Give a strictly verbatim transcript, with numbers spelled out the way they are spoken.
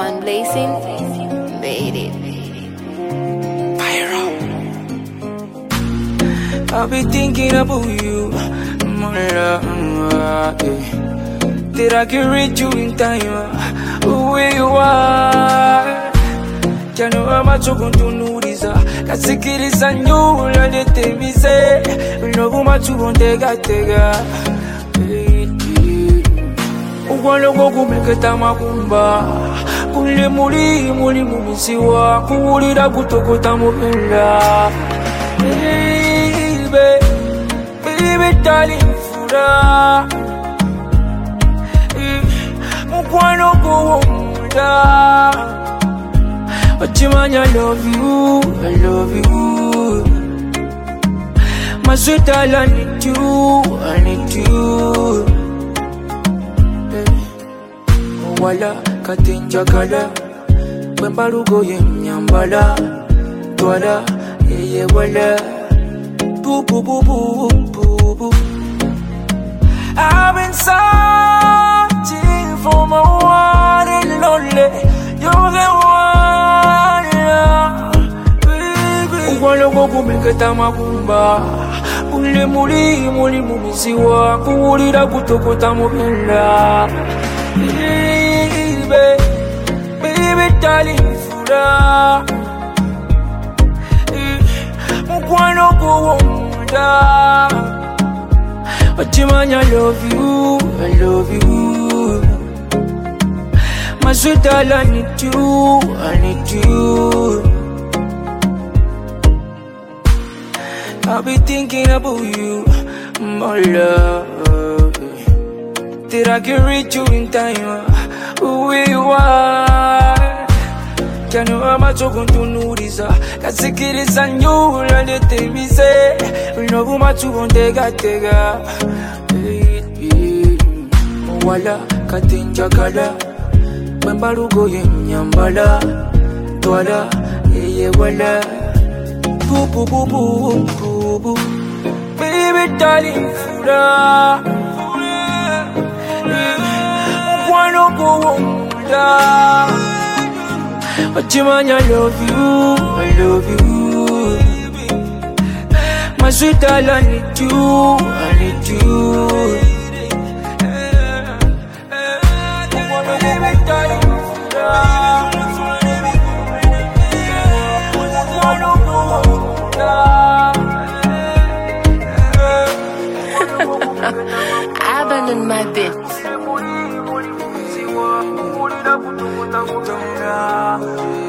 One Blazing made it. Pyro. I'll be thinking about you, my love. That I can reach you in time, where you are. Jano amachogo ntunuriza kasikiriza nyula ndetemise Unoguma tubondega tega Ugwalo gogumeketa makumba Kule muri muri mumisiwa Kuulira kutokota mubenda Baby, baby darling fura Ugwalo gogumda Ochimanya, I love you, I love you. My sweet, I need you, I need you. Wala katinja kala, Bambarugo yemnyambala, Twala yeye wala, boo boo boo boo boo boo. I've been searching for my one and only. You're the one. Ugwalo gogumeketa makumba Kule muri muri mumisiwa Kuulira kutokota mubenda Baby, baby darling fura Ugwalo gogumda Ochimanya, I love you, I love you. My sweet, I need you, I need you. I'll be thinking about you, my love. That I can reach you in time, where you are. Jano amachogo ntunuriza kasikiriza nyula ndetemise Unoguma tubondega tega Wala katinja kala Bambarugo yemnyambala Twala yeye wala Boo boo boo boo boo boo. Baby darling fura Ugwalo gogumda Ochimanya, I love you, I love you. My sweet, I need you, I need you. I abandoned my bit.